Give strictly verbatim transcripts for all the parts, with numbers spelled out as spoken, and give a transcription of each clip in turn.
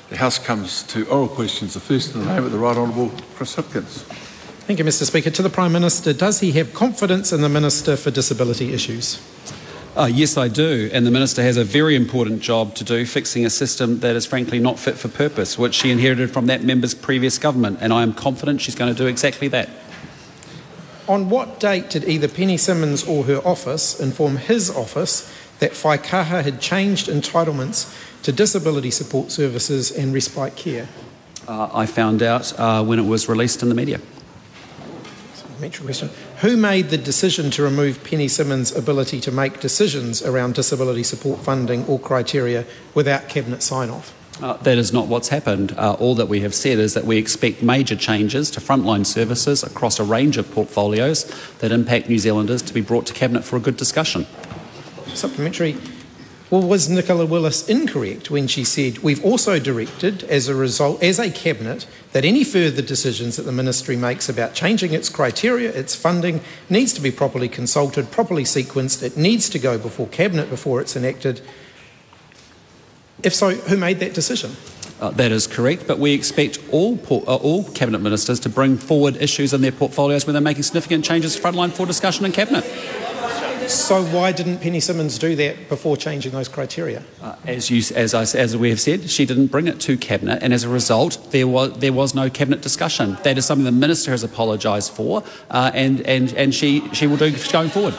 The House comes to oral questions. The first in the name of the Right Honourable Chris Hipkins. Thank you, Mister Speaker. To the Prime Minister, does he have confidence in the Minister for Disability Issues? Uh, yes, I do. And the Minister has a very important job to do, fixing a system that is frankly not fit for purpose, which she inherited from that member's previous government. And I am confident she's going to do exactly that. On what date did either Penny Simmonds or her office inform his office that Whaikaha had changed entitlements to disability support services and respite care? Uh, I found out uh, when it was released in the media. Supplementary question. Who made the decision to remove Penny Simmonds' ability to make decisions around disability support funding or criteria without Cabinet sign-off? Uh, that is not what's happened. Uh, all that we have said is that we expect major changes to frontline services across a range of portfolios that impact New Zealanders to be brought to Cabinet for a good discussion. Supplementary. Well, was Nicola Willis incorrect when she said, we've also directed as a result, as a Cabinet, that any further decisions that the Ministry makes about changing its criteria, its funding, needs to be properly consulted, properly sequenced, it needs to go before Cabinet before it's enacted? If so, who made that decision? Uh, that is correct, but we expect all, por- uh, all Cabinet Ministers to bring forward issues in their portfolios when they're making significant changes to frontline for discussion in Cabinet. So why didn't Penny Simmonds do that before changing those criteria? Uh, as, you, as, I, as we have said, she didn't bring it to Cabinet, and as a result, there was, there was no Cabinet discussion. That is something the Minister has apologised for, uh, and, and, and she, she will do going forward.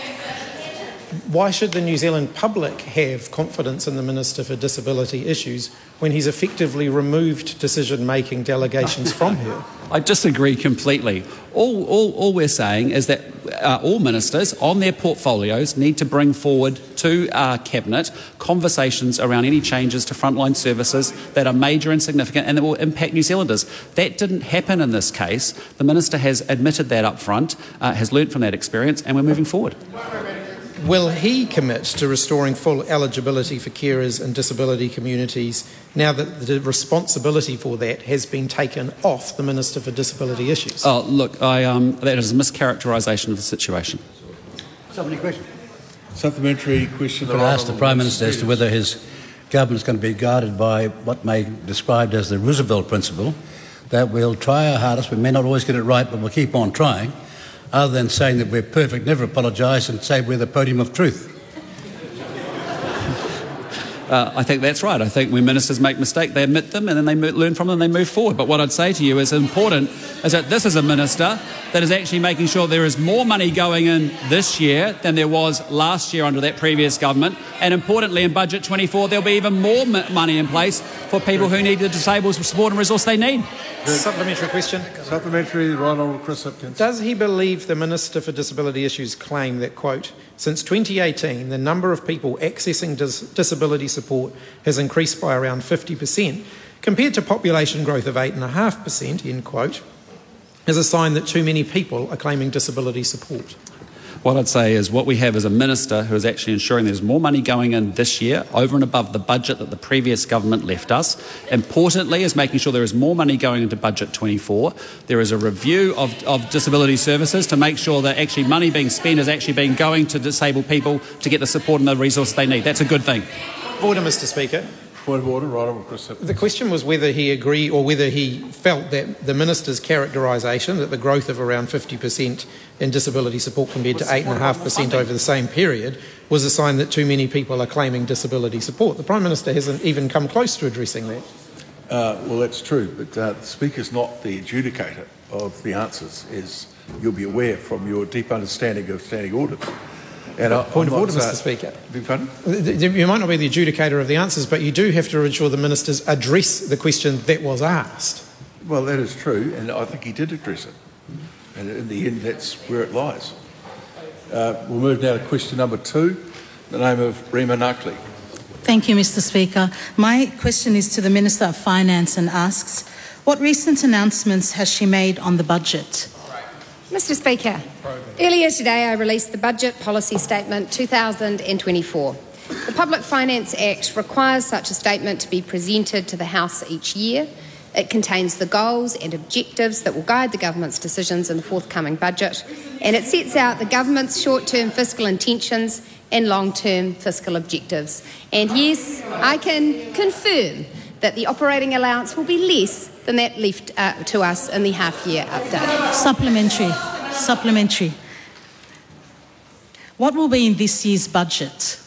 Why should the New Zealand public have confidence in the Minister for Disability Issues when he's effectively removed decision-making delegations from her? I disagree completely. All, all, all we're saying is that uh, all ministers on their portfolios need to bring forward to uh, Cabinet conversations around any changes to frontline services that are major and significant and that will impact New Zealanders. That didn't happen in this case. The Minister has admitted that up front, uh, has learnt from that experience, and we're moving forward. Will he commit to restoring full eligibility for carers in disability communities now that the responsibility for that has been taken off the Minister for Disability Issues? Oh, look, I, um, that is a mischaracterisation of the situation. Supplementary question. Supplementary question. Could I ask the Prime Minister as to whether his government is going to be guided by what may be described as the Roosevelt principle, that we'll try our hardest, we may not always get it right, but we'll keep on trying, other than saying that we're perfect, never apologise and say we're the podium of truth? Uh, I think that's right. I think when ministers make mistakes, they admit them and then they mo- learn from them and they move forward. But what I'd say to you is important is that this is a minister that is actually making sure there is more money going in this year than there was last year under that previous government. And importantly, in Budget twenty-four, there'll be even more m- money in place for people who need the disabled support and resource they need. Supplementary question. Supplementary, the Right Honourable Chris Hipkins. Does he believe the Minister for Disability Issues claim that, quote, since twenty eighteen, the number of people accessing dis- disability support has increased by around fifty percent, compared to population growth of eight point five percent, end quote, is a sign that too many people are claiming disability support? What I'd say is what we have is a minister who is actually ensuring there's more money going in this year over and above the budget that the previous government left us. Importantly, is making sure there is more money going into Budget twenty-four. There is a review of, of disability services to make sure that actually money being spent is actually being going to disabled people to get the support and the resources they need. That's a good thing. Order, Mister Speaker. Point of order, Right Honourable Chris Hipkins. The question was whether he agreed or whether he felt that the Minister's characterisation that the growth of around fifty percent in disability support compared to eight point five percent over the same period was a sign that too many people are claiming disability support. The Prime Minister hasn't even come close to addressing that. Uh, well, that's true, but uh, the Speaker's not the adjudicator of the answers, as you'll be aware from your deep understanding of standing orders. And I, Point I'm of order, not, uh, Mister Speaker. Beg pardon? You might not be the adjudicator of the answers, but you do have to ensure the ministers address the question that was asked. Well, that is true, and I think he did address it. And in the end, that's where it lies. Uh, we'll move now to question number two, in the name of Rima Narkli. Thank you, Mister Speaker. My question is to the Minister of Finance and asks, what recent announcements has she made on the budget? Mister Speaker, earlier today I released the Budget Policy Statement two thousand twenty-four. The Public Finance Act requires such a statement to be presented to the House each year. It contains the goals and objectives that will guide the government's decisions in the forthcoming budget, and it sets out the government's short-term fiscal intentions and long-term fiscal objectives. And yes, I can confirm that the operating allowance will be less than that left uh, to us in the half-year update. Supplementary. Supplementary. What will be in this year's budget?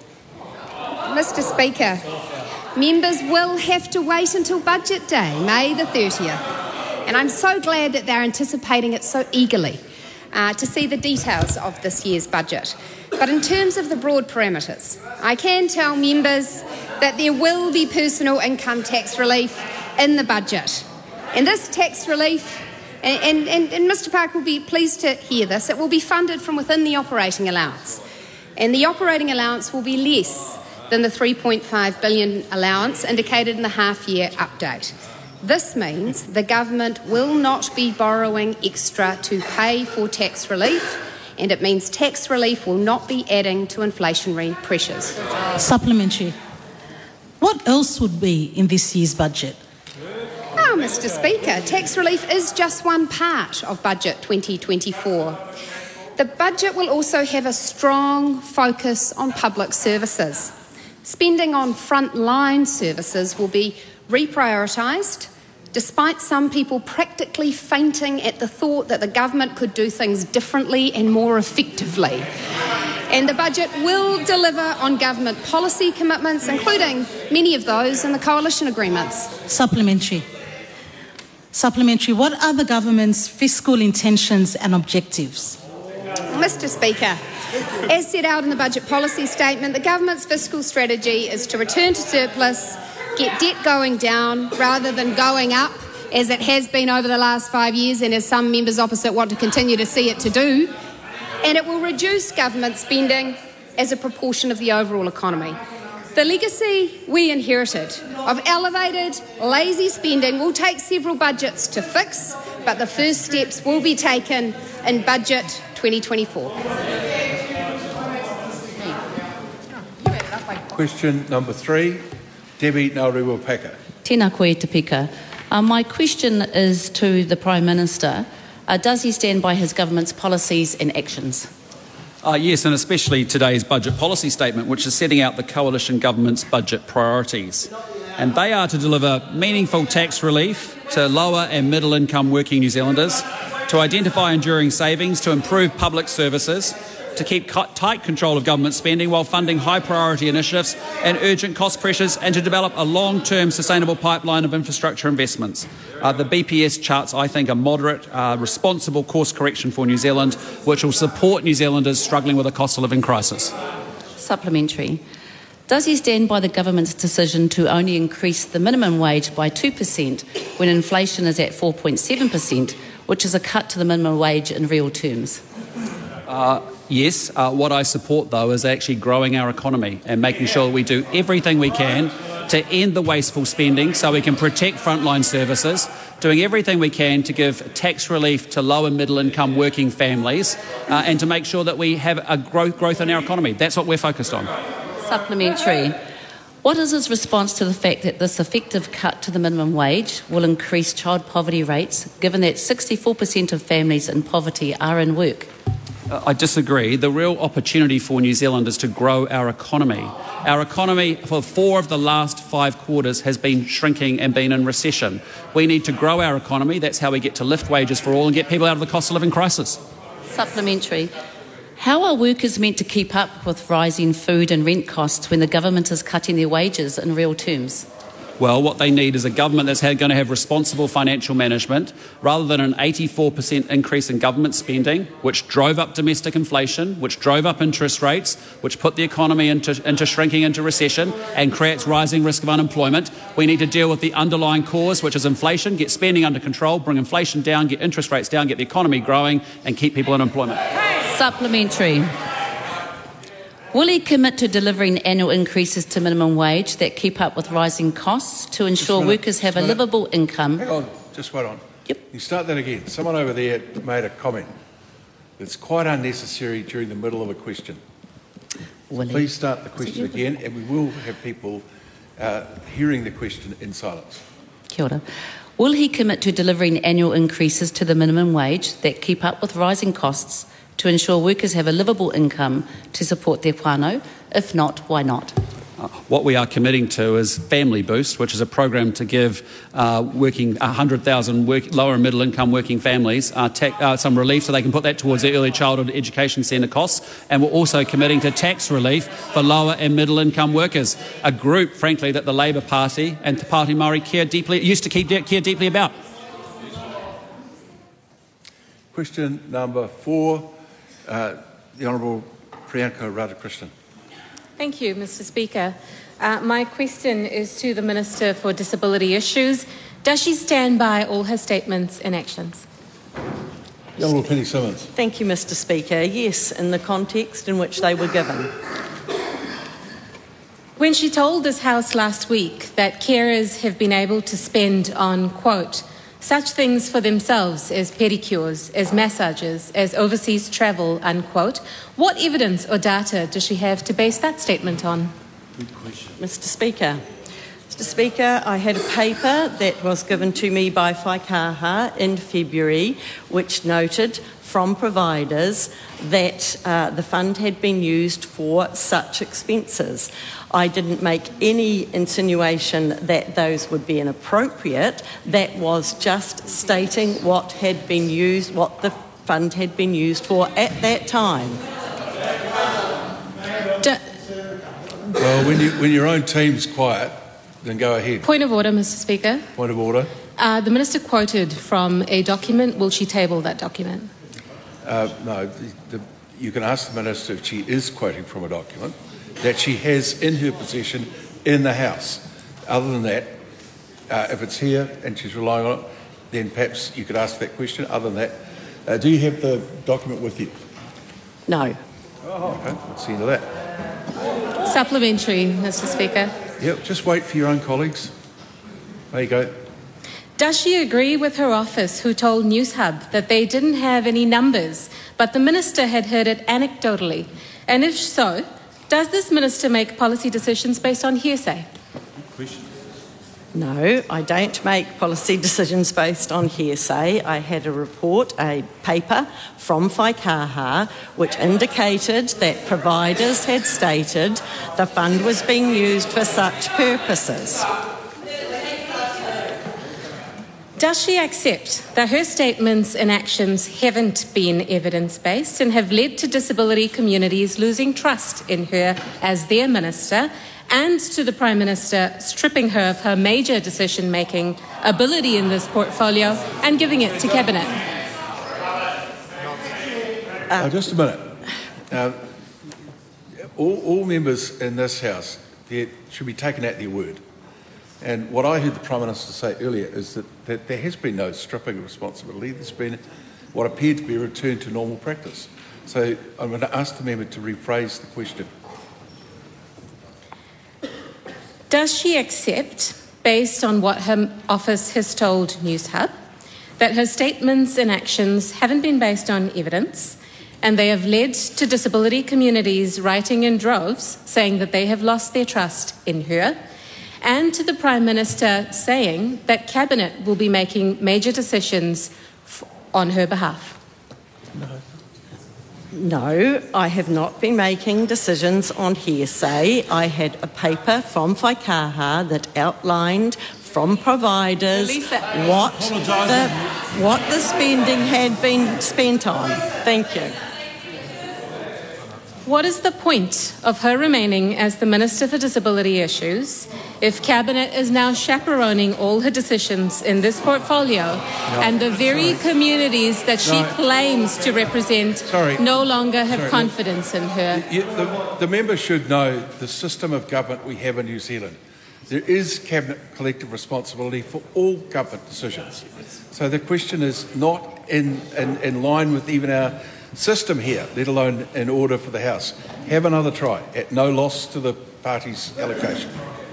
Mister Speaker, members will have to wait until Budget Day, May the thirtieth, and I'm so glad that they're anticipating it so eagerly uh, to see the details of this year's budget. But in terms of the broad parameters, I can tell members that there will be personal income tax relief in the budget. And this tax relief, and, and, and Mr Parker will be pleased to hear this, it will be funded from within the operating allowance. And the operating allowance will be less than the three point five billion dollars allowance indicated in the half-year update. This means the government will not be borrowing extra to pay for tax relief, and it means tax relief will not be adding to inflationary pressures. Supplementary. What else would be in this year's budget? Oh, Mister Speaker, tax relief is just one part of Budget twenty twenty-four. The budget will also have a strong focus on public services. Spending on frontline services will be reprioritised, despite some people practically fainting at the thought that the government could do things differently and more effectively. And the budget will deliver on government policy commitments, including many of those in the coalition agreements. Supplementary. Supplementary. What are the government's fiscal intentions and objectives? Mister Speaker, as set out in the budget policy statement, the government's fiscal strategy is to return to surplus, get debt going down rather than going up, as it has been over the last five years and as some members opposite want to continue to see it to do, and it will reduce government spending as a proportion of the overall economy. The legacy we inherited of elevated, lazy spending will take several budgets to fix, but the first steps will be taken in Budget twenty twenty-four. Question number three, Debbie Nauriwa-Packer. Tēnā koe te pika. Uh, my question is to the Prime Minister. Uh, does he stand by his government's policies and actions? Uh, yes, and especially today's budget policy statement, which is setting out the coalition government's budget priorities. And they are to deliver meaningful tax relief to lower and middle income working New Zealanders, to identify enduring savings, to improve public services, to keep tight control of government spending while funding high priority initiatives and urgent cost pressures, and to develop a long-term sustainable pipeline of infrastructure investments. Uh, the B P S charts, I think, a moderate, uh, responsible course correction for New Zealand, which will support New Zealanders struggling with a cost of living crisis. Supplementary. Does he stand by the government's decision to only increase the minimum wage by two percent when inflation is at four point seven percent, which is a cut to the minimum wage in real terms? Uh, yes, uh, what I support, though, is actually growing our economy and making sure we do everything we can to end the wasteful spending so we can protect frontline services, doing everything we can to give tax relief to low and middle income working families, uh, and to make sure that we have a growth, growth in our economy. That's what we're focused on. Supplementary. What is his response to the fact that this effective cut to the minimum wage will increase child poverty rates, given that sixty-four percent of families in poverty are in work? Uh, I disagree. The real opportunity for New Zealand is to grow our economy. Our economy for four of the last five quarters has been shrinking and been in recession. We need to grow our economy. That's how we get to lift wages for all and get people out of the cost of living crisis. Supplementary. How are workers meant to keep up with rising food and rent costs when the government is cutting their wages in real terms? Well, what they need is a government that's going to have responsible financial management rather than an eighty-four percent increase in government spending, which drove up domestic inflation, which drove up interest rates, which put the economy into, into shrinking, into recession, and creates rising risk of unemployment. We need to deal with the underlying cause, which is inflation, get spending under control, bring inflation down, get interest rates down, get the economy growing, and keep people in employment. Supplementary. Will he commit to delivering annual increases to minimum wage that keep up with rising costs to ensure minute, workers have a minute. livable income? Hang on, just wait on. Yep. You start that again. Someone over there made a comment that's quite unnecessary during the middle of a question. Will he? Please start the question again, and we will have people uh, hearing the question in silence. Kia ora. Will he commit to delivering annual increases to the minimum wage that keep up with rising costs to ensure workers have a livable income to support their whānau? If not, why not? Uh, what we are committing to is Family Boost, which is a program to give uh, working one hundred thousand work, lower and middle income working families uh, ta- uh, some relief so they can put that towards their early childhood education centre costs. And we're also committing to tax relief for lower and middle income workers, a group, frankly, that the Labour Party and Te Pāti Māori care deeply, used to keep, care deeply about. Question number four, uh, the Honourable Priyanka Radhakrishnan. Thank you, Mister Speaker. Uh, my question is to the Minister for Disability Issues. Does she stand by all her statements and actions? The Honourable Penny Simmons. Thank you, Mister Speaker. Yes, in the context in which they were given. When she told this House last week that carers have been able to spend on, quote, such things for themselves as pedicures, as massages, as overseas travel, unquote, what evidence or data does she have to base that statement on? Good question. Mister Speaker. Mister Speaker, I had a paper that was given to me by Whaikaha in February, which noted from providers that uh, the fund had been used for such expenses. I didn't make any insinuation that those would be inappropriate. That was just stating what had been used, what the fund had been used for at that time. D- Well, when, you, when your own team's quiet, then go ahead. Point of order, Mister Speaker. Point of order. Uh, the Minister quoted from a document. Will she table that document? Uh, no, the, the, you can ask the Minister if she is quoting from a document that she has in her possession in the House. Other than that, uh, if it's here and she's relying on it, then perhaps you could ask that question. Other than that, uh, do you have the document with you? No. Oh, okay. That's the end of that. Supplementary, Mister Speaker. Yep, just wait for your own colleagues. There you go. Does she agree with her office, who told Newshub that they didn't have any numbers, but the Minister had heard it anecdotally? And if so, does this Minister make policy decisions based on hearsay? No, I don't make policy decisions based on hearsay. I had a report, a paper from Whaikaha, which indicated that providers had stated the fund was being used for such purposes. Does she accept that her statements and actions haven't been evidence-based and have led to disability communities losing trust in her as their minister, and to the Prime Minister stripping her of her major decision-making ability in this portfolio and giving it to Cabinet? Uh, just a minute. Uh, all, all members in this House should be taken at their word. And what I heard the Prime Minister say earlier is that, that there has been no stripping of responsibility. There's been what appeared to be a return to normal practice. So I'm going to ask the member to rephrase the question. Does she accept, based on what her office has told Newshub, that her statements and actions haven't been based on evidence and they have led to disability communities writing in droves saying that they have lost their trust in her, and to the Prime Minister saying that Cabinet will be making major decisions f- on her behalf? No. No, I have not been making decisions on hearsay. I had a paper from Whaikaha that outlined from providers what the, what the spending had been spent on. Thank you. What is the point of her remaining as the Minister for Disability Issues if Cabinet is now chaperoning all her decisions in this portfolio no, and the very sorry. communities that she no. claims to represent sorry. no longer have sorry. confidence in her? You, the, the member should know the system of government we have in New Zealand. There is Cabinet collective responsibility for all government decisions. So the question is not in, in, in line with even our system here, let alone in order for the House. Have another try at no loss to the party's allocation.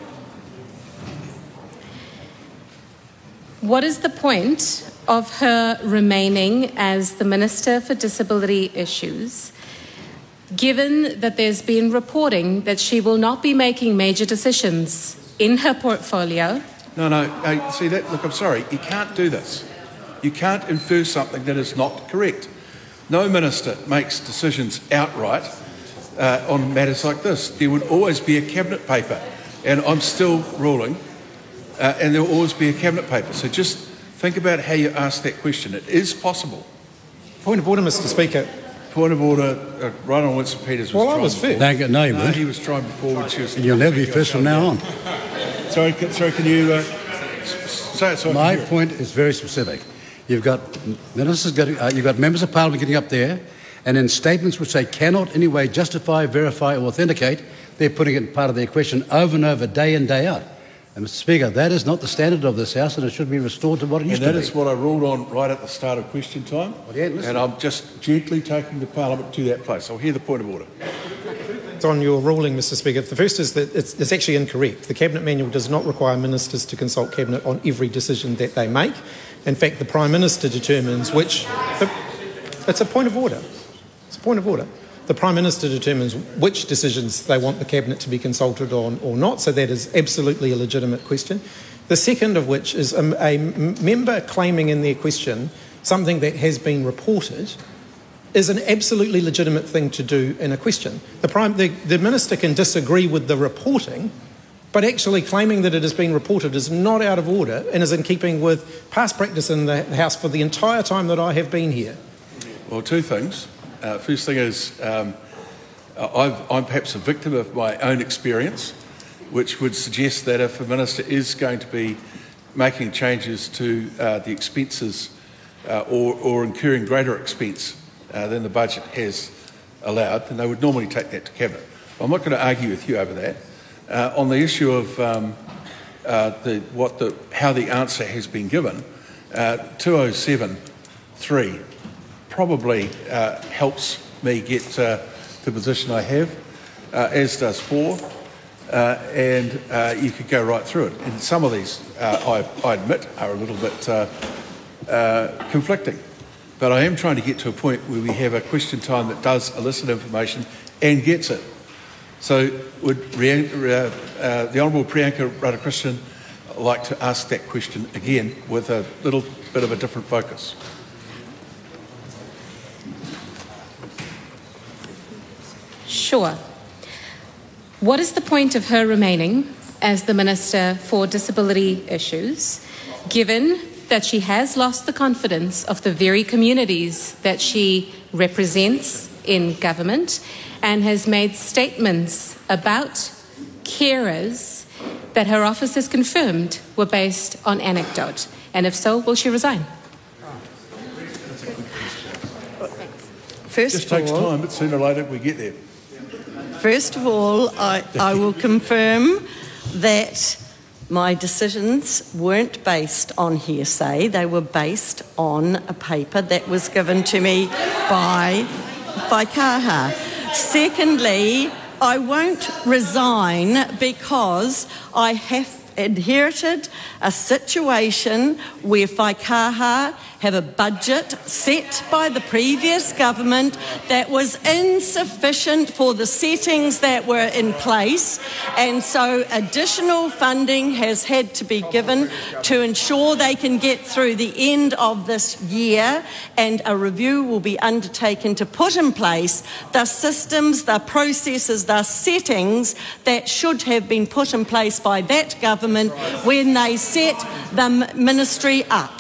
What is the point of her remaining as the Minister for Disability Issues, given that there's been reporting that she will not be making major decisions in her portfolio? No, no, no, see that, look, I'm sorry, you can't do this. You can't infer something that is not correct. No minister makes decisions outright uh, on matters like this. There would always be a cabinet paper, and I'm still ruling, uh, and there will always be a cabinet paper. So just think about how you ask that question. It is possible. Point of order, Mister Speaker. Point of order, uh, right on Winston Peters was Well, I trying was before. first. No, no, you No, weren't. he was trying before when she was... And you'll never be first from now on. Sorry, can, sorry, can you uh, s- say it so I My can hear it? point is very specific. You've got ministers, getting, uh, you've got members of parliament getting up there, and in statements which they cannot in any way justify, verify, or authenticate, they're putting it in part of their question over and over, day in, day out. And Mister Speaker, that is not the standard of this House, and it should be restored to what it And used that to be. is what I ruled on right at the start of question time. Well, yeah, listen. And I'm just gently taking the parliament to that place. I'll hear the point of order. On your ruling, Mister Speaker, the first is that it's, it's actually incorrect. The Cabinet Manual does not require ministers to consult Cabinet on every decision that they make. In fact, the Prime Minister determines which... The, it's a point of order. It's a point of order. The Prime Minister determines which decisions they want the Cabinet to be consulted on or not, so that is absolutely a legitimate question. The second of which is a, a member claiming in their question something that has been reported is an absolutely legitimate thing to do in a question. The, Prime, the, the Minister can disagree with the reporting, but actually claiming that it has been reported is not out of order and is in keeping with past practice in the House for the entire time that I have been here. Well, two things. Uh, first thing is um, I've, I'm perhaps a victim of my own experience, which would suggest that if a minister is going to be making changes to uh, the expenses uh, or, or incurring greater expense uh, than the budget has allowed, then they would normally take that to Cabinet. I'm not going to argue with you over that. Uh, on the issue of um, uh, the, what the, how the answer has been given, uh, two oh seven three probably uh, helps me get uh, the position I have, uh, as does four, uh, and uh, you could go right through it. And some of these, uh, I, I admit, are a little bit uh, uh, conflicting. But I am trying to get to a point where we have a question time that does elicit information and gets it. So would uh, uh, the Honourable Priyanka Radhakrishnan like to ask that question again with a little bit of a different focus? Sure. What is the point of her remaining as the Minister for Disability Issues, given that she has lost the confidence of the very communities that she represents in government and has made statements about carers that her office has confirmed were based on anecdote? And if so, will she resign? First It just of takes all, time, but sooner or later we get there. First of all, I, I will confirm that my decisions weren't based on hearsay. They were based on a paper that was given to me by, by Kaha. Secondly, I won't resign because I have inherited a situation where Whaikaha have a budget set by the previous government that was insufficient for the settings that were in place, and so additional funding has had to be given to ensure they can get through the end of this year, and a review will be undertaken to put in place the systems, the processes, the settings that should have been put in place by that government when they set the ministry up.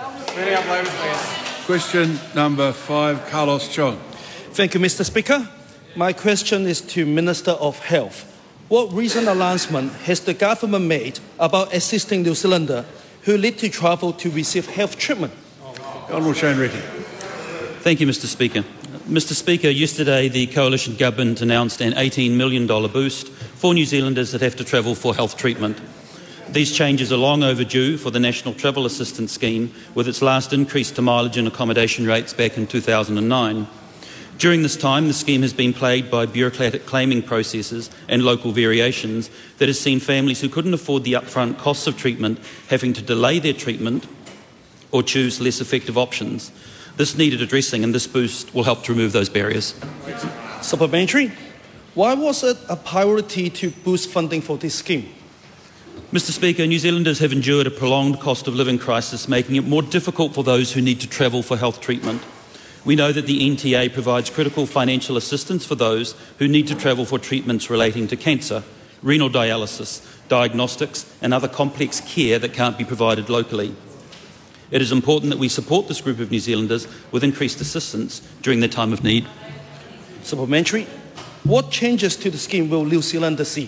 Question number five, Carlos Chong. Thank you, Mister Speaker. My question is to Minister of Health. What recent announcement has the government made about assisting New Zealander who need to travel to receive health treatment? Honourable Shane Reti. Thank you, Mister Speaker. Mister Speaker, yesterday the Coalition Government announced an eighteen million dollars boost for New Zealanders that have to travel for health treatment. These changes are long overdue for the National Travel Assistance Scheme, with its last increase to mileage and accommodation rates back in two thousand nine. During this time, the scheme has been plagued by bureaucratic claiming processes and local variations that has seen families who couldn't afford the upfront costs of treatment having to delay their treatment or choose less effective options. This needed addressing, and this boost will help to remove those barriers. Supplementary. Why was it a priority to boost funding for this scheme? Mister Speaker, New Zealanders have endured a prolonged cost of living crisis, making it more difficult for those who need to travel for health treatment. We know that the N T A provides critical financial assistance for those who need to travel for treatments relating to cancer, renal dialysis, diagnostics and other complex care that can't be provided locally. It is important that we support this group of New Zealanders with increased assistance during their time of need. Supplementary. What changes to the scheme will New Zealanders see?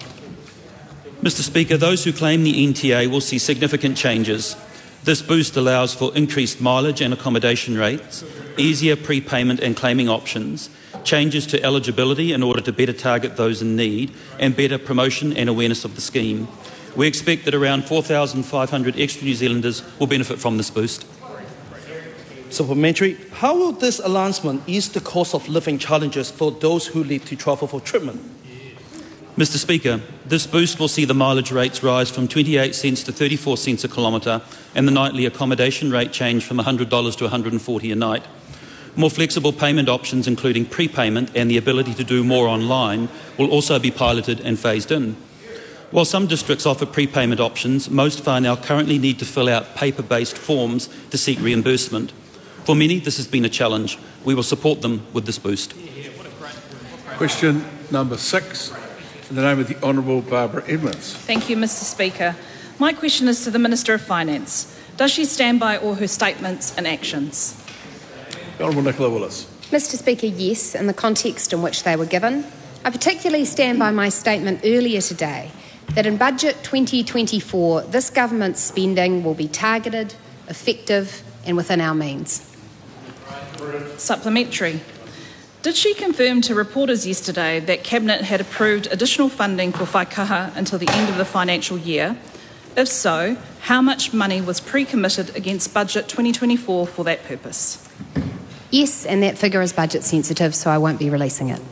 Mister Speaker, those who claim the N T A will see significant changes. This boost allows for increased mileage and accommodation rates, easier prepayment and claiming options, changes to eligibility in order to better target those in need, and better promotion and awareness of the scheme. We expect that around four thousand five hundred extra New Zealanders will benefit from this boost. Supplementary. How will this announcement ease the cost of living challenges for those who need to travel for treatment? Mister Speaker, this boost will see the mileage rates rise from twenty-eight cents to thirty-four cents a kilometre and the nightly accommodation rate change from one hundred dollars to one hundred forty dollars a night. More flexible payment options, including prepayment and the ability to do more online, will also be piloted and phased in. While some districts offer prepayment options, most far now currently need to fill out paper-based forms to seek reimbursement. For many, this has been a challenge. We will support them with this boost. Question number six, in the name of the Honourable Barbara Edmonds. Thank you, Mister Speaker. My question is to the Minister of Finance. Does she stand by all her statements and actions? The Honourable Nicola Willis. Mister Speaker, yes, in the context in which they were given. I particularly stand by my statement earlier today that in Budget twenty twenty-four, this government's spending will be targeted, effective and within our means. Supplementary. Did she confirm to reporters yesterday that Cabinet had approved additional funding for Whaikaha until the end of the financial year? If so, how much money was pre-committed against Budget twenty twenty-four for that purpose? Yes, and that figure is budget sensitive, so I won't be releasing it.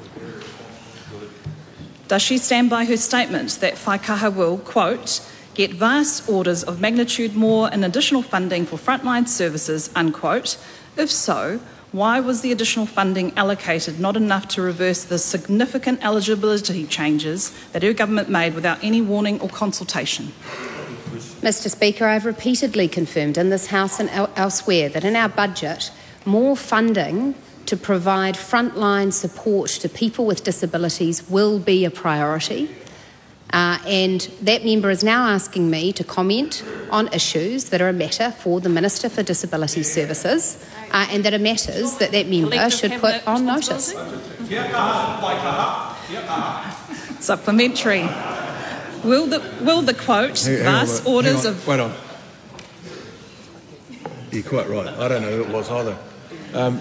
Does she stand by her statement that Whaikaha will, quote, get vast orders of magnitude more and additional funding for frontline services, unquote? If so, why was the additional funding allocated not enough to reverse the significant eligibility changes that her government made without any warning or consultation? Mister Speaker, I've repeatedly confirmed in this House and el- elsewhere that in our budget, more funding to provide frontline support to people with disabilities will be a priority. Uh, and that member is now asking me to comment on issues that are a matter for the Minister for Disability Services uh, and that are matters that that member Collective should put on notice. Supplementary. Will the, will the quote, Hang- hang vast on, orders hang on, of... Wait on. You're quite right. I don't know who it was either. Um,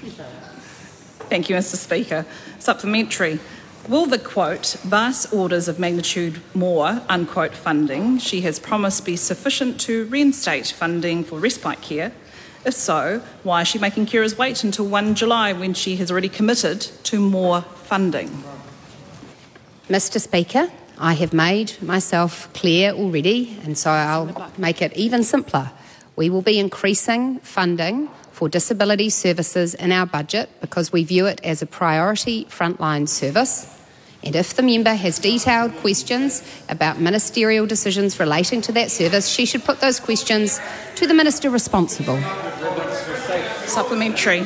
Thank you, Mister Speaker. Supplementary. Will the, quote, vast orders of magnitude more, unquote, funding she has promised be sufficient to reinstate funding for respite care? If so, why is she making carers wait until the first of July when she has already committed to more funding? Mister Speaker, I have made myself clear already, and so I'll make it even simpler. We will be increasing funding for disability services in our budget because we view it as a priority frontline service. And if the member has detailed questions about ministerial decisions relating to that service, she should put those questions to the minister responsible. Supplementary.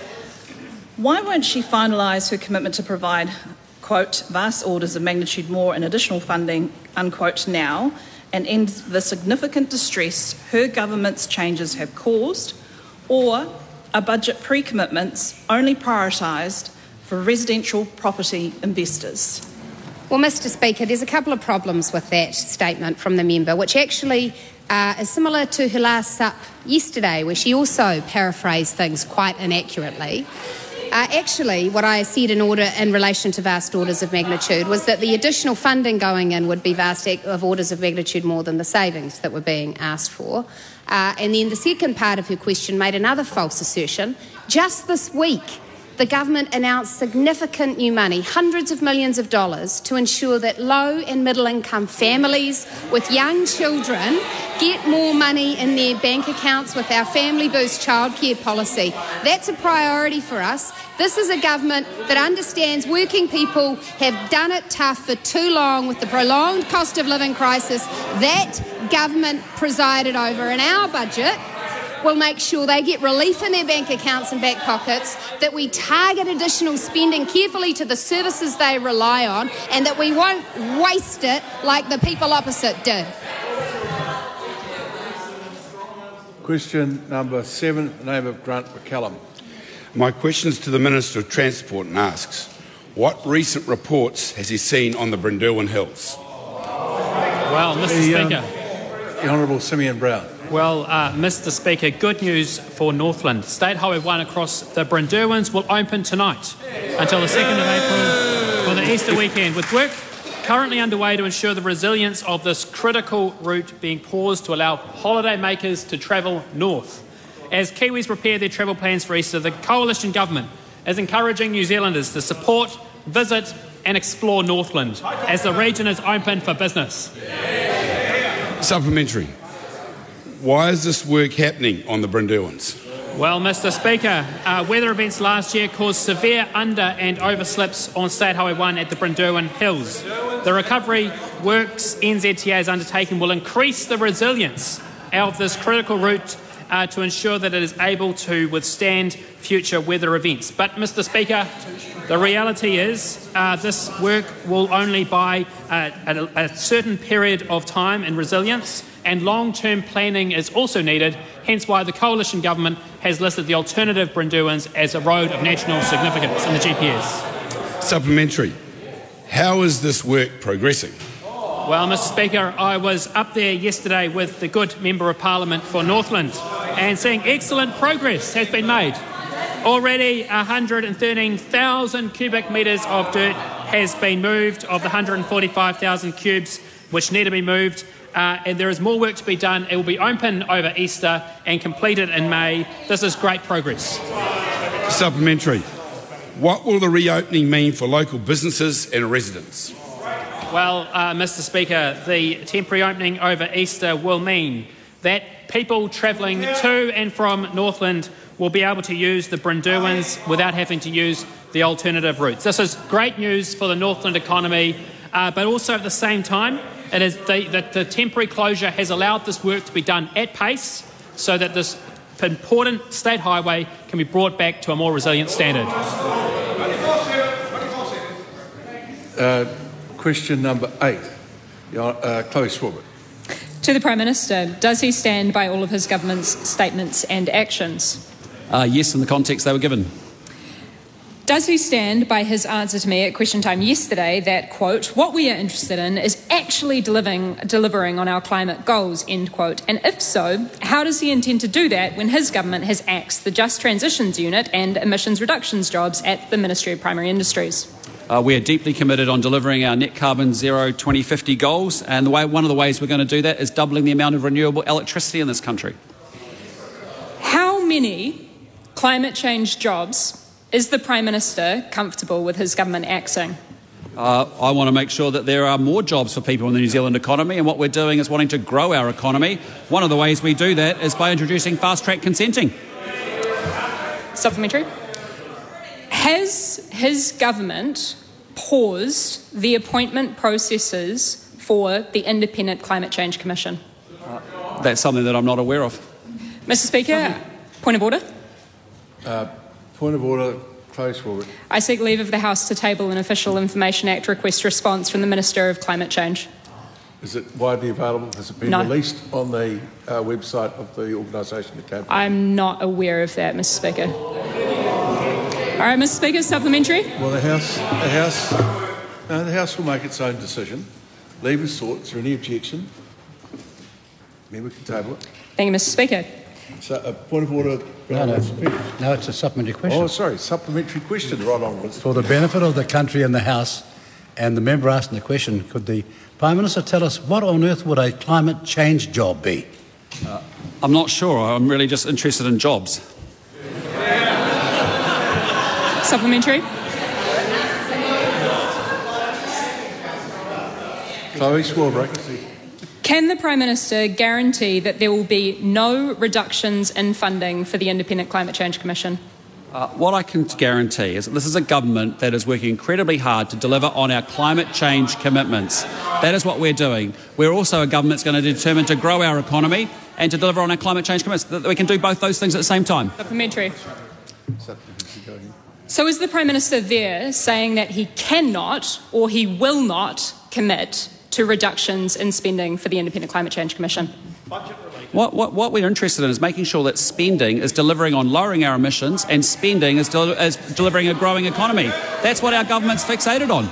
Why won't she finalise her commitment to provide, quote, vast orders of magnitude more and additional funding, unquote, now, and end the significant distress her government's changes have caused? Or are budget pre-commitments only prioritised for residential property investors? Well, Mister Speaker, there's a couple of problems with that statement from the member, which actually uh, is similar to her last sup yesterday, where she also paraphrased things quite inaccurately. Uh, actually, what I said in order in relation to vast orders of magnitude was that the additional funding going in would be vast of orders of magnitude more than the savings that were being asked for. Uh, and then the second part of her question made another false assertion. Just this week, the government announced significant new money, hundreds of millions of dollars, to ensure that low and middle income families with young children get more money in their bank accounts with our Family Boost childcare policy. That's a priority for us. This is a government that understands working people have done it tough for too long with the prolonged cost of living crisis. That government presided over in our budget will make sure they get relief in their bank accounts and back pockets, that we target additional spending carefully to the services they rely on, and that we won't waste it like the people opposite did. Question number seven, in the name of Grant McCallum. My question is to the Minister of Transport and asks, what recent reports has he seen on the Brynderwen Hills? Well, Mister The, um, Speaker. The Honourable Simeon Brown. Well, uh, Mister Speaker, good news for Northland. State Highway one across the Brynderwens will open tonight until the second of April for the Easter weekend, with work currently underway to ensure the resilience of this critical route being paused to allow holiday makers to travel north. As Kiwis prepare their travel plans for Easter, the Coalition Government is encouraging New Zealanders to support, visit and explore Northland as the region is open for business. Supplementary. Why is this work happening on the Brynderwens? Well, Mister Speaker, uh, weather events last year caused severe under and overslips on State Highway one at the Brynderwen Hills. The recovery works N Z T A has undertaken will increase the resilience of this critical route uh, to ensure that it is able to withstand future weather events. But, Mister Speaker, the reality is uh, this work will only buy uh, a, a certain period of time and resilience, and long-term planning is also needed, hence why the Coalition Government has listed the alternative Brynderwens as a road of national significance in the G P S. Supplementary. How is this work progressing? Well, Mister Speaker, I was up there yesterday with the good Member of Parliament for Northland and seeing excellent progress has been made. Already one hundred thirteen thousand cubic metres of dirt has been moved of the one hundred forty-five thousand cubes which need to be moved. Uh, and there is more work to be done. It will be open over Easter and completed in May. This is great progress. Supplementary. What will the reopening mean for local businesses and residents? Well, uh, Mister Speaker, the temporary opening over Easter will mean that people travelling to and from Northland will be able to use the Brynderwens without having to use the alternative routes. This is great news for the Northland economy, uh, but also at the same time, it is the, the, the temporary closure has allowed this work to be done at pace so that this important state highway can be brought back to a more resilient standard. Uh, question number eight, uh, Chloe Swarbrick. To the Prime Minister, does he stand by all of his government's statements and actions? Uh, yes, in the context they were given. Does he stand by his answer to me at question time yesterday that, quote, what we are interested in is actually delivering, delivering on our climate goals, end quote? And if so, how does he intend to do that when his government has axed the Just Transitions Unit and emissions reductions jobs at the Ministry of Primary Industries? Uh, we are deeply committed on delivering our net carbon zero twenty fifty goals, and the way, one of the ways we're going to do that is doubling the amount of renewable electricity in this country. How many climate change jobs is the Prime Minister comfortable with his government axing? Uh, I want to make sure that there are more jobs for people in the New Zealand economy, and what we're doing is wanting to grow our economy. One of the ways we do that is by introducing fast-track consenting. Supplementary. Has his government paused the appointment processes for the Independent Climate Change Commission? Uh, that's something that I'm not aware of. Mister Speaker, point of order. Uh, point of order, Chloe Swarbrick. I seek leave of the House to table an Official Information Act request response from the Minister of Climate Change. Is it widely available? Has it been No. released on the uh, website of the organisation that came? I'm not aware of that, Mister Speaker. All right, Mister Speaker, supplementary. Well, the House, the House, no, the House will make its own decision. Leave is sought. Is there any objection? Member can table it. Thank you, Mister Speaker. So, a point of order. No, no, no, it's a supplementary question. Oh, sorry, supplementary question, right on. For the benefit of the country and the House, and the member asking the question, could the Prime Minister tell us what on earth would a climate change job be? Uh, I'm not sure. I'm really just interested in jobs. Supplementary. Chloe Swarbrick. Can the Prime Minister guarantee that there will be no reductions in funding for the Independent Climate Change Commission? Uh, what I can guarantee is that this is a government that is working incredibly hard to deliver on our climate change commitments. That is what we're doing. We're also a government that's going to determine to grow our economy, and to deliver on our climate change commitments. That we can do both those things at the same time. Supplementary. So is the Prime Minister there saying that he cannot or he will not commit to reductions in spending for the Independent Climate Change Commission? What, what, what we're interested in is making sure that spending is delivering on lowering our emissions and spending is, del- is delivering a growing economy. That's what our government's fixated on.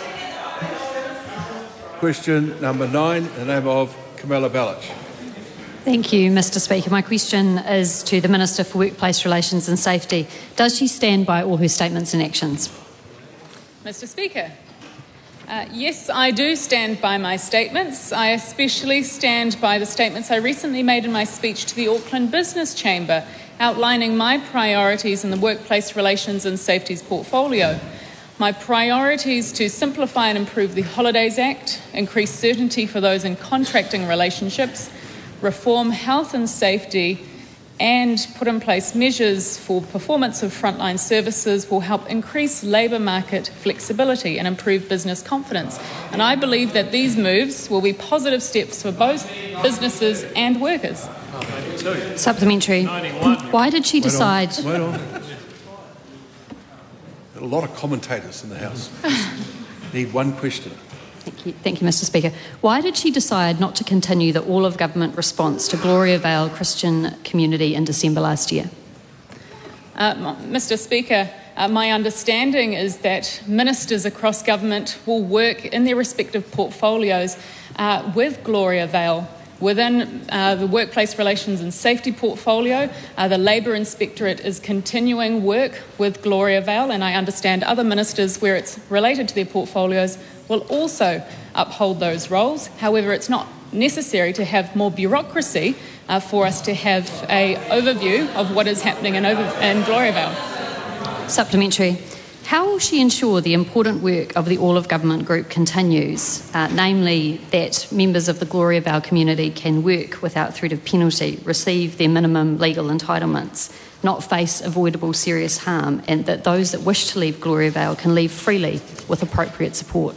Question number nine, in the name of Camilla Balich. Thank you, Mister Speaker. My question is to the Minister for Workplace Relations and Safety. Does she stand by all her statements and actions? Mister Speaker, uh, yes, I do stand by my statements. I especially stand by the statements I recently made in my speech to the Auckland Business Chamber, outlining my priorities in the Workplace Relations and Safety's portfolio. My priorities to simplify and improve the Holidays Act, increase certainty for those in contracting relationships, reform health and safety, and put in place measures for performance of frontline services will help increase labour market flexibility and improve business confidence. And I believe that these moves will be positive steps for both businesses and workers. Supplementary. Why did she decide... Wait on. Wait on. There are a lot of commentators in the House. Need one question. Thank you, Thank you, Mister Speaker. Why did she decide not to continue the all-of-government response to Gloria Vale Christian community in December last year? Uh, Mister Speaker, uh, my understanding is that ministers across government will work in their respective portfolios uh, with Gloria Vale. Within uh, the Workplace Relations and Safety portfolio, uh, the Labour Inspectorate is continuing work with Gloria Vale, and I understand other ministers where it's related to their portfolios will also uphold those roles. However, it's not necessary to have more bureaucracy uh, for us to have an overview of what is happening in, over- in Gloria Vale. Supplementary. How will she ensure the important work of the all-of-government group continues, uh, namely that members of the Gloria Vale community can work without threat of penalty, receive their minimum legal entitlements, not face avoidable serious harm, and that those that wish to leave Gloria Vale can leave freely with appropriate support?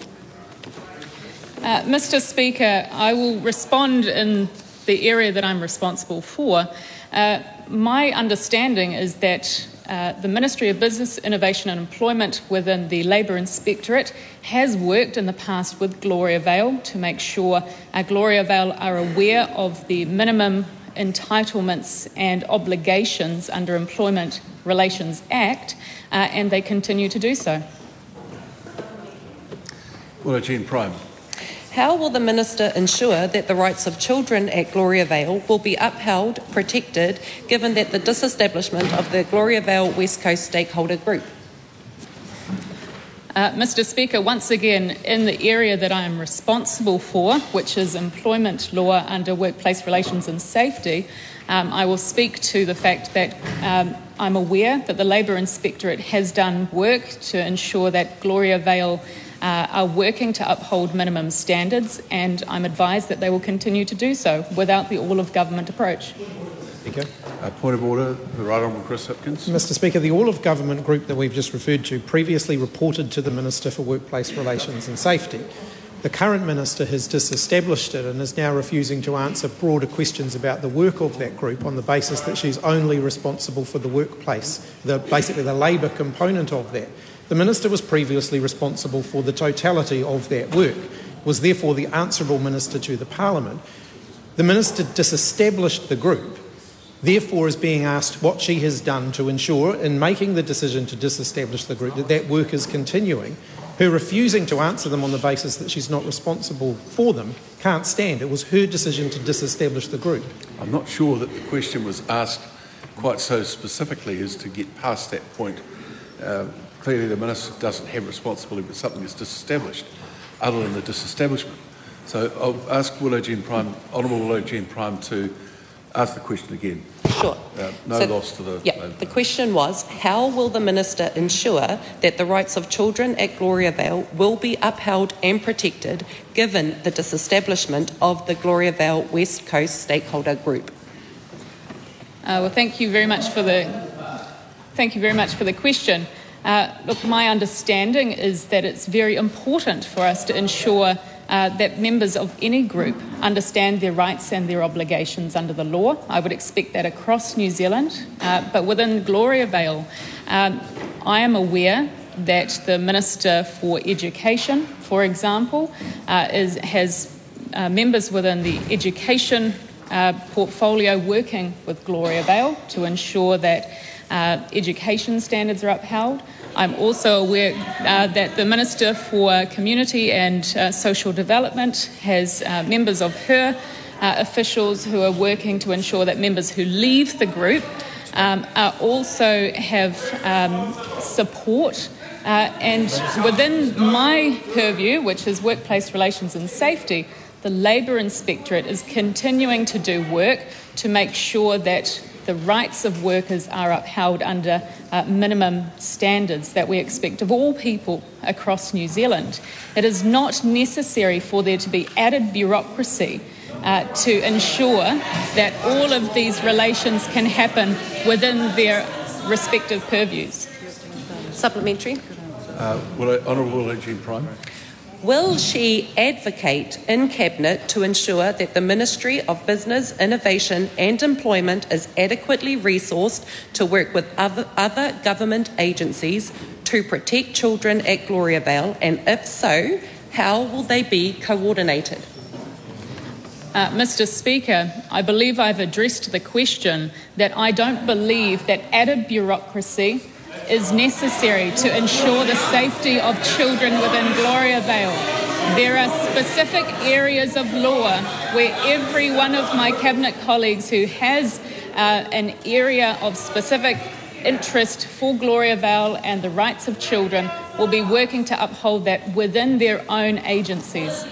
Uh, Mister Speaker, I will respond in the area that I'm responsible for. Uh, my understanding is that Uh, the Ministry of Business, Innovation and Employment within the Labour Inspectorate has worked in the past with Gloria Vale to make sure uh, Gloria Vale are aware of the minimum entitlements and obligations under Employment Relations Act, uh, and they continue to do so. Well, Jean Prime. How will the Minister ensure that the rights of children at Gloria Vale will be upheld, protected, given that the disestablishment of the Gloria Vale West Coast stakeholder group? Uh, Mister Speaker, once again, in the area that I am responsible for, which is employment law under Workplace Relations and Safety, um, I will speak to the fact that um, I'm aware that the Labour Inspectorate has done work to ensure that Gloria Vale Uh, are working to uphold minimum standards, and I'm advised that they will continue to do so without the all-of-government approach. Okay. Uh, point of order, the Right Honourable Chris Hipkins. Mister Speaker, the all-of-government group that we've just referred to previously reported to the Minister for Workplace Relations and Safety. The current Minister has disestablished it and is now refusing to answer broader questions about the work of that group on the basis that she's only responsible for the workplace, the, basically the labour component of that. The Minister was previously responsible for the totality of that work, was therefore the answerable Minister to the Parliament. The Minister disestablished the group, therefore is being asked what she has done to ensure, in making the decision to disestablish the group, that that work is continuing. Her refusing to answer them on the basis that she's not responsible for them can't stand. It was her decision to disestablish the group. I'm not sure that the question was asked quite so specifically as to get past that point. Uh, Clearly, the Minister doesn't have responsibility for something that's disestablished, other than the disestablishment. So I'll ask Willow Jean Prime, Honourable Willow Jean Prime, to ask the question again. Sure. Uh, no so, loss to the... Yeah, the question was, how will the Minister ensure that the rights of children at Gloria Vale will be upheld and protected, given the disestablishment of the Gloria Vale West Coast stakeholder group? Uh, well, thank you very much for the thank you very much for the question. Uh, look, my understanding is that it's very important for us to ensure uh, that members of any group understand their rights and their obligations under the law. I would expect that across New Zealand, uh, but within Gloriavale, um, I am aware that the Minister for Education, for example, uh, is, has uh, members within the education uh, portfolio working with Gloriavale to ensure that uh, education standards are upheld. I'm also aware uh, that the Minister for Community and uh, Social Development has uh, members of her uh, officials who are working to ensure that members who leave the group um, are also have um, support. Uh, and within my purview, which is workplace relations and safety, the Labour Inspectorate is continuing to do work to make sure that the rights of workers are upheld under uh, minimum standards that we expect of all people across New Zealand. It is not necessary for there to be added bureaucracy uh, to ensure that all of these relations can happen within their respective purviews. Supplementary. Uh, will I, Honourable Eugene Prime. Will she advocate in Cabinet to ensure that the Ministry of Business, Innovation and Employment is adequately resourced to work with other, other government agencies to protect children at Gloriavale, and if so, how will they be coordinated? Uh, Mister Speaker, I believe I've addressed the question that I don't believe that added bureaucracy is necessary to ensure the safety of children within Gloriavale. There are specific areas of law where every one of my Cabinet colleagues who has uh, an area of specific interest for Gloriavale and the rights of children will be working to uphold that within their own agencies.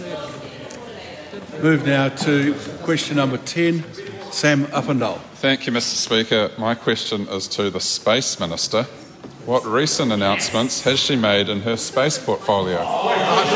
Move now to question number ten, Sam Uppendal. Thank you, Mister Speaker. My question is to the Space Minister. What recent announcements has she made in her space portfolio? Oh,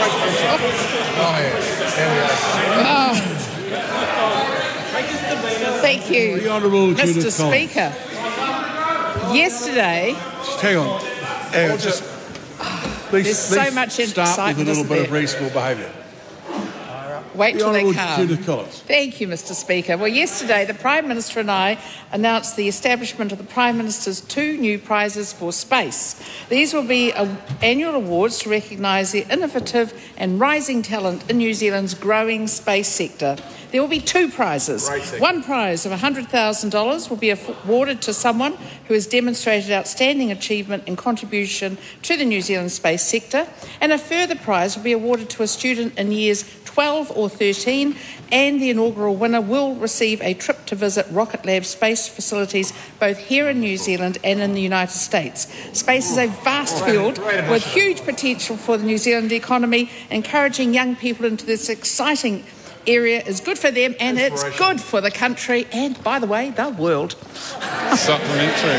thank you, Mister Speaker. Yesterday... Just hang on. Hang on just, please, There's please so much start excitement, with a little isn't bit there? of reasonable behaviour. Wait till they Honourable come. Judith Collins. Thank you, Mister Speaker. Well, yesterday the Prime Minister and I announced the establishment of the Prime Minister's two new prizes for space. These will be uh, annual awards to recognise the innovative and rising talent in New Zealand's growing space sector. There will be two prizes. One prize of one hundred thousand dollars will be awarded to someone who has demonstrated outstanding achievement and contribution to the New Zealand space sector, and a further prize will be awarded to a student in years twelve or thirteen, and the inaugural winner will receive a trip to visit Rocket Lab space facilities both here in New Zealand and in the United States. Space is a vast field with huge potential for the New Zealand economy. Encouraging young people into this exciting area is good for them, and it's good for the country and, by the way, the world. Supplementary.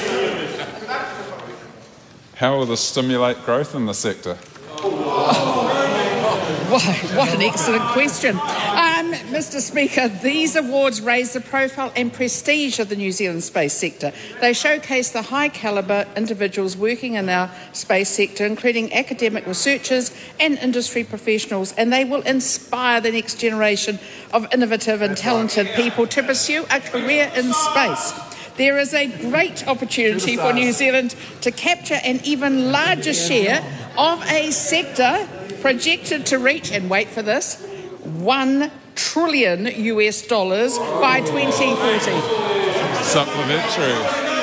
How will this stimulate growth in the sector? What, what an excellent question. Um, Mister Speaker, these awards raise the profile and prestige of the New Zealand space sector. They showcase the high calibre individuals working in our space sector, including academic researchers and industry professionals, and they will inspire the next generation of innovative and talented people to pursue a career in space. There is a great opportunity for New Zealand to capture an even larger share of a sector projected to reach, and wait for this, one trillion U S dollars by twenty thirty. Supplementary.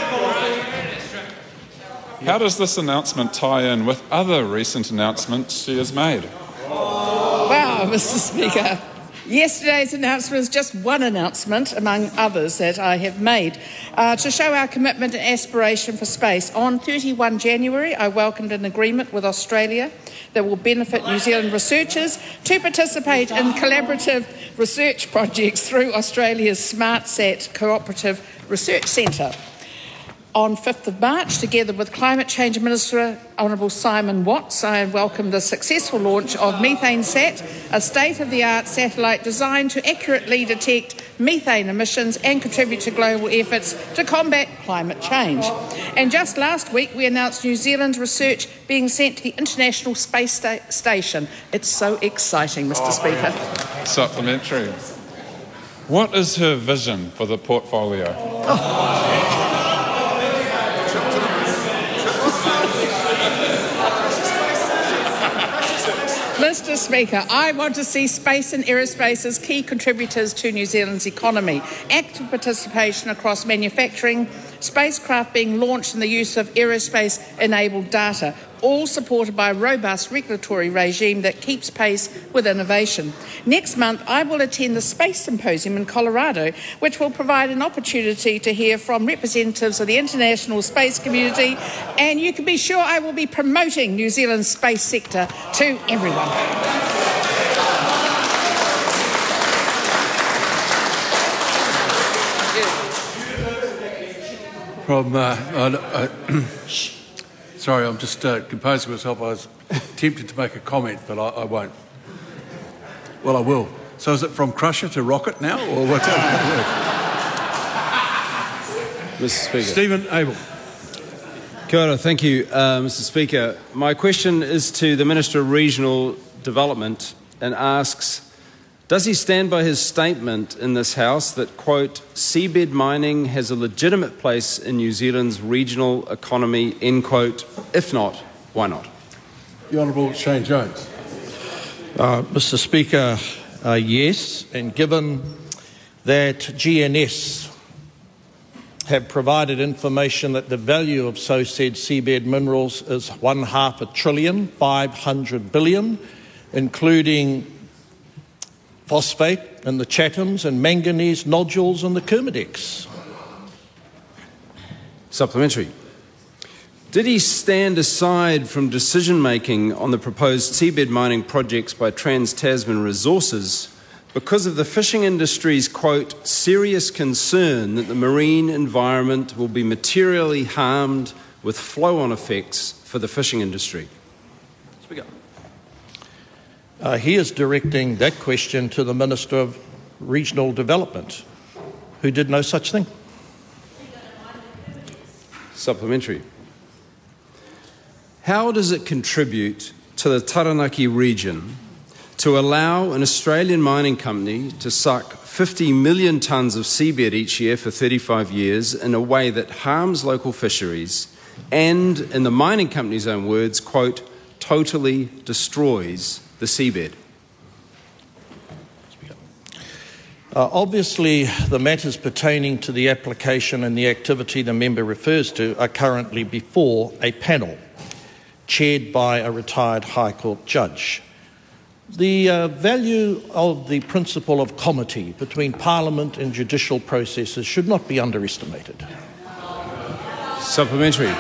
How does this announcement tie in with other recent announcements she has made? Wow, Mister Speaker. Yesterday's announcement is just one announcement among others that I have made uh, to show our commitment and aspiration for space. On thirty-first of January, I welcomed an agreement with Australia that will benefit New Zealand researchers to participate in collaborative research projects through Australia's SmartSat Cooperative Research Centre. on fifth of March, together with Climate Change Minister Honourable Simon Watts, I welcome the successful launch of MethaneSat, a state-of-the-art satellite designed to accurately detect methane emissions and contribute to global efforts to combat climate change. And just last week, we announced New Zealand's research being sent to the International Space sta- Station. It's so exciting, Mr Speaker. Supplementary. What is her vision for the portfolio? Oh. Mister Speaker, I want to see space and aerospace as key contributors to New Zealand's economy. Active participation across manufacturing, spacecraft being launched and the use of aerospace-enabled data, all supported by a robust regulatory regime that keeps pace with innovation. Next month, I will attend the Space Symposium in Colorado, which will provide an opportunity to hear from representatives of the international space community, and you can be sure I will be promoting New Zealand's space sector to everyone. From, uh, uh, uh, sorry, I'm just uh, composing myself. I was tempted to make a comment, but I, I won't. Well, I will. So is it from Crusher to Rocket now, or what? Mister Speaker. Stephen Abel. Kia ora, thank you, uh, Mister Speaker. My question is to the Minister of Regional Development and asks, does he stand by his statement in this House that, quote, seabed mining has a legitimate place in New Zealand's regional economy, end quote? If not, why not? The Honourable Shane Jones. Uh, Mister Speaker, uh, yes, and given that G N S have provided information that the value of so said seabed minerals is one half a trillion, five hundred billion, including phosphate in the Chathams and manganese nodules in the Kermadex. Supplementary. Did he stand aside from decision-making on the proposed seabed mining projects by Trans-Tasman Resources because of the fishing industry's, quote, serious concern that the marine environment will be materially harmed with flow-on effects for the fishing industry? Speaker. Uh, he is directing that question to the Minister of Regional Development, who did no such thing. Supplementary. How does it contribute to the Taranaki region to allow an Australian mining company to suck fifty million tonnes of seabed each year for thirty-five years in a way that harms local fisheries and, in the mining company's own words, quote, totally destroys the seabed? Uh, obviously, the matters pertaining to the application and the activity the member refers to are currently before a panel chaired by a retired High Court judge. The uh, value of the principle of comity between Parliament and judicial processes should not be underestimated. Supplementary.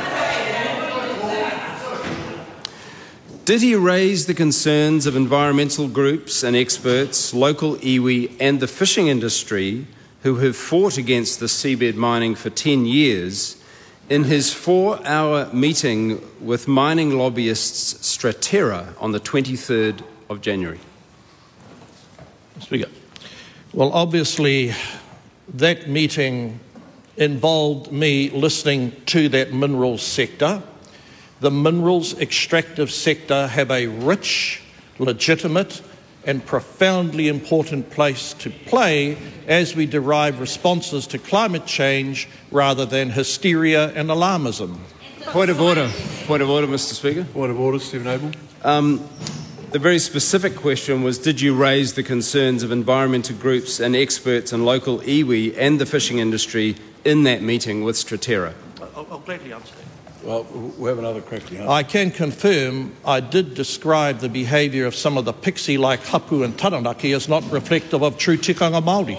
Did he raise the concerns of environmental groups and experts, local iwi and the fishing industry who have fought against the seabed mining for ten years in his four-hour meeting with mining lobbyists Straterra on the twenty-third of January? Speaker. Well, obviously, that meeting involved me listening to that minerals sector. The minerals extractive sector have a rich, legitimate and profoundly important place to play as we derive responses to climate change rather than hysteria and alarmism. Point of order. Point of order, Mister Speaker. Point of order, Stephen Abel. Um, the very specific question was, did you raise the concerns of environmental groups and experts and local iwi and the fishing industry in that meeting with Straterra? I'll, I'll gladly answer that. Well, we'll have another question. I can confirm I did describe the behaviour of some of the pixie-like hapu and taranaki as not reflective of true tikanga Māori.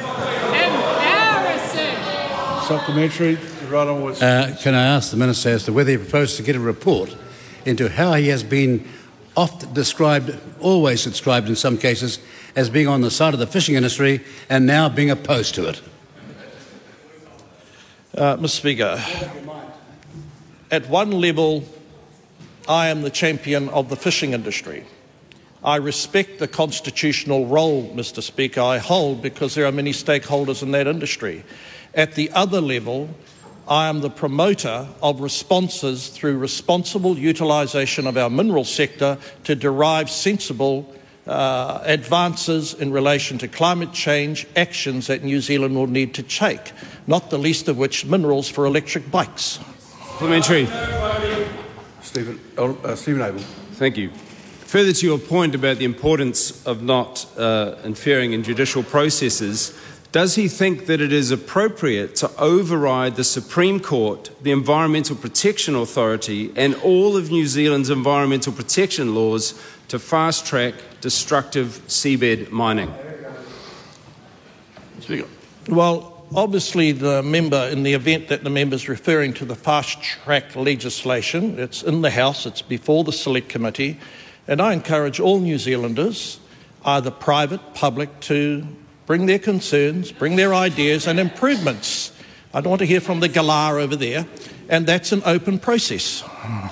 Supplementary. Uh, can I ask the Minister as to whether he proposes to get a report into how he has been oft described, always described in some cases, as being on the side of the fishing industry and now being opposed to it? Uh, Mister Speaker, at one level, I am the champion of the fishing industry. I respect the constitutional role, Mister Speaker, I hold because there are many stakeholders in that industry. At the other level, I am the promoter of responses through responsible utilisation of our mineral sector to derive sensible uh, advances in relation to climate change actions that New Zealand will need to take, not the least of which minerals for electric bikes. Supplementary. Stephen, uh, Stephen Abel. Thank you. Further to your point about the importance of not uh, interfering in judicial processes, does he think that it is appropriate to override the Supreme Court, the Environmental Protection Authority and all of New Zealand's environmental protection laws to fast-track destructive seabed mining? Speaker. Well, obviously the member, in the event that the member is referring to the fast-track legislation, it's in the House, it's before the Select Committee, and I encourage all New Zealanders, either private, public, to bring their concerns, bring their ideas and improvements. I don't want to hear from the galah over there, and that's an open process.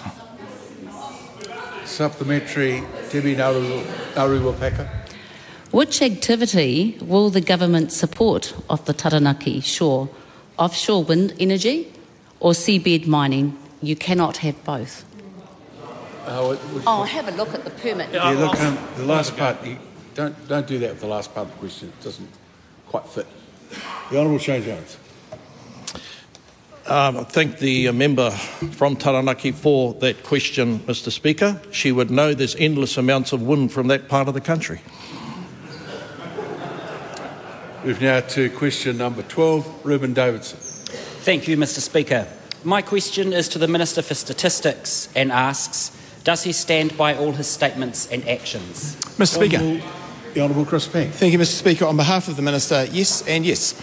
Supplementary, Debbie Naruwa-Packer. Which activity will the government support off the Taranaki shore? Offshore wind energy or seabed mining? You cannot have both. Oh, it, oh have a look at the permit. Yeah, look, um, the last part, you, don't, don't do that with the last part of the question. It doesn't quite fit. The Honourable Shane Jones. Um, I thank the uh, member from Taranaki for that question, Mister Speaker. She would know there's endless amounts of wind from that part of the country. Move now to question number twelve, Reuben Davidson. Thank you, Mister Speaker. My question is to the Minister for Statistics and asks, does he stand by all his statements and actions? Mister Speaker. Honourable, the Honourable Chris Peng. Thank you, Mister Speaker. On behalf of the Minister, yes and yes.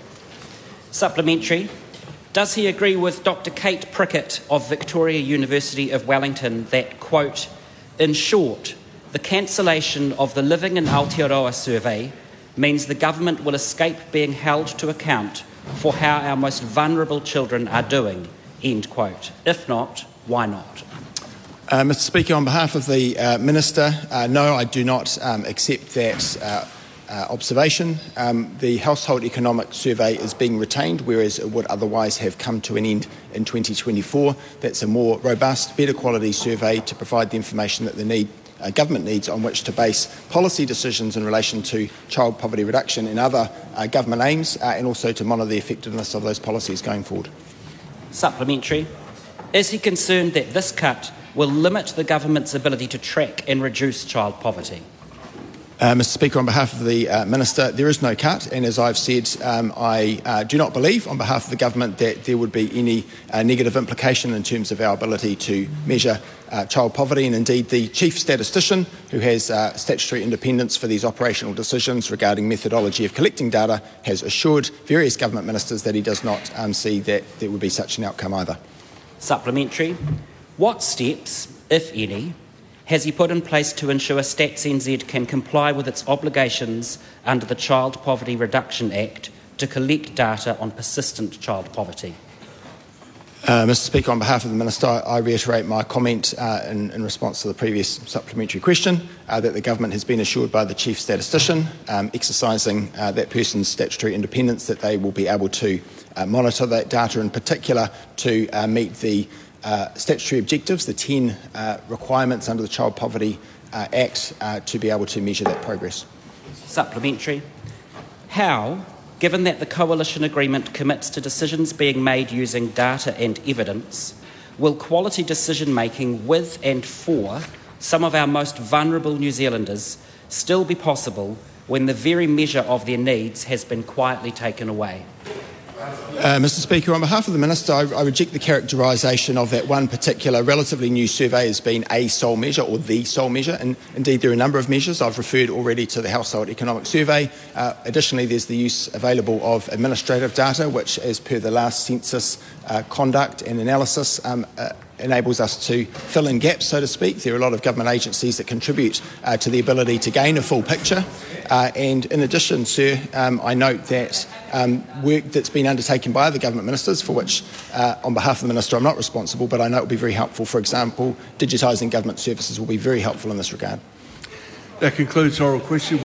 Supplementary. Does he agree with Doctor Kate Prickett of Victoria University of Wellington that, quote, in short, the cancellation of the Living in Aotearoa survey means the government will escape being held to account for how our most vulnerable children are doing, end quote. If not, why not? Uh, Mister Speaker, on behalf of the uh, Minister, uh, no, I do not um, accept that uh, uh, observation. Um, the Household Economic Survey is being retained, whereas it would otherwise have come to an end in twenty twenty-four. That's a more robust, better quality survey to provide the information that the need, uh, government needs on which to base policy decisions in relation to child poverty reduction and other uh, government aims, uh, and also to monitor the effectiveness of those policies going forward. Supplementary. Is he concerned that this cut will limit the government's ability to track and reduce child poverty? Uh, Mister Speaker, on behalf of the uh, Minister, there is no cut, and as I've said, um, I uh, do not believe on behalf of the government that there would be any uh, negative implication in terms of our ability to measure uh, child poverty, and indeed the Chief Statistician, who has uh, statutory independence for these operational decisions regarding methodology of collecting data, has assured various government ministers that he does not um, see that there would be such an outcome either. Supplementary. What steps, if any, has he put in place to ensure Stats N Z can comply with its obligations under the Child Poverty Reduction Act to collect data on persistent child poverty? Uh, Mister Speaker, on behalf of the Minister, I reiterate my comment uh, in, in response to the previous supplementary question uh, that the government has been assured by the Chief Statistician, um, exercising uh, that person's statutory independence, that they will be able to uh, monitor that data, in particular to uh, meet the Uh, statutory objectives, the ten uh, requirements under the Child Poverty uh, Act uh, to be able to measure that progress. Supplementary. How, given that the coalition agreement commits to decisions being made using data and evidence, will quality decision making with and for some of our most vulnerable New Zealanders still be possible when the very measure of their needs has been quietly taken away? Uh, Mister Speaker, on behalf of the Minister, I, I reject the characterisation of that one particular relatively new survey as being a sole measure or the sole measure. And indeed, there are a number of measures. I've referred already to the Household Economic Survey. Uh, additionally, there's the use available of administrative data, which, as per the last census uh, conduct and analysis, um, uh, enables us to fill in gaps, so to speak. There are a lot of government agencies that contribute uh, to the ability to gain a full picture. Uh, and in addition, sir, um, I note that um, work that's been undertaken by other government ministers, for which uh, on behalf of the Minister I'm not responsible, but I know it will be very helpful. For example, digitising government services will be very helpful in this regard. That concludes oral questions.